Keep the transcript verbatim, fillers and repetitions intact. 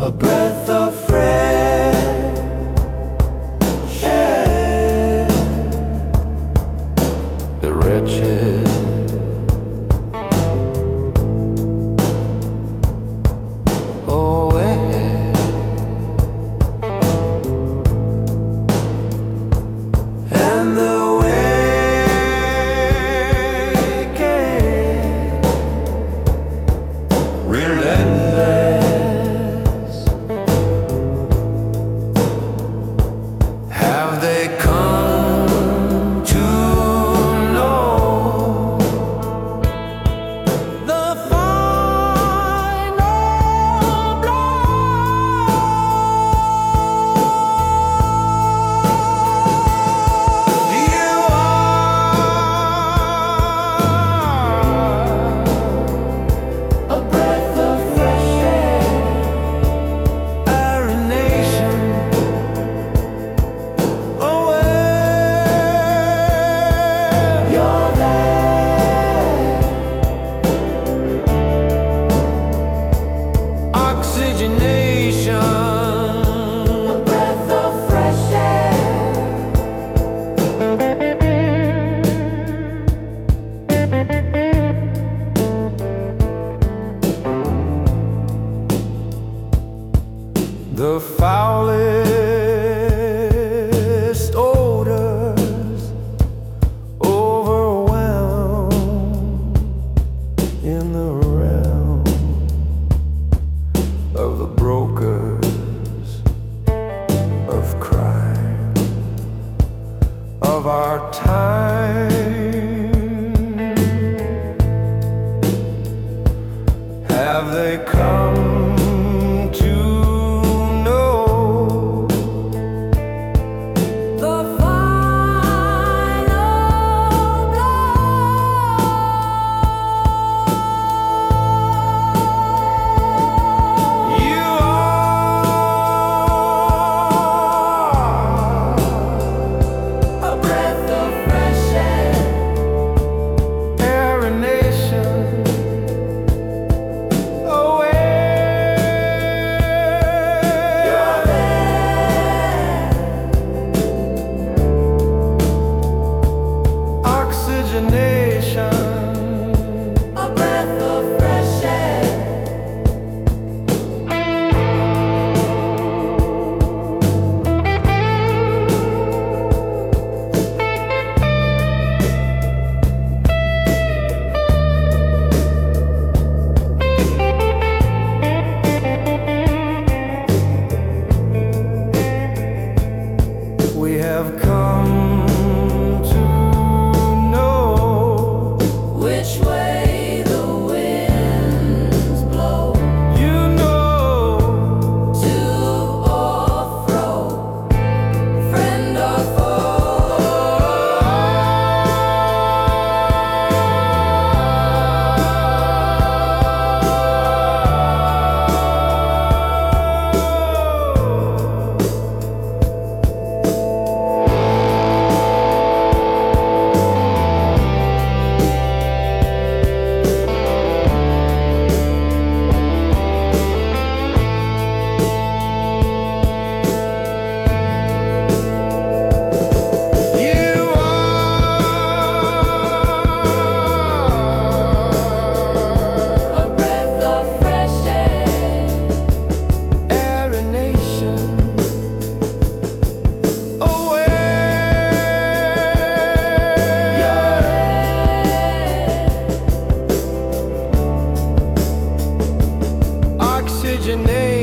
a breath of fresh air. The wretched away, and the waking relentless. Have they come to know the final blow? You are a breath of fresh air, our nation away. You're there, oxygenation, a breath of fresh air. The foulest odors overwhelm in the realm of the brokers of crime of our time. Have they come to know the final blow? You are a breath of fresh air, air nation away. You're there, oxygenation, a breath of fresh air. We have come to know which way the winds blow. You know, to or fro, friend or you are a breath of fresh air, air nation away. You're there, oxygenation.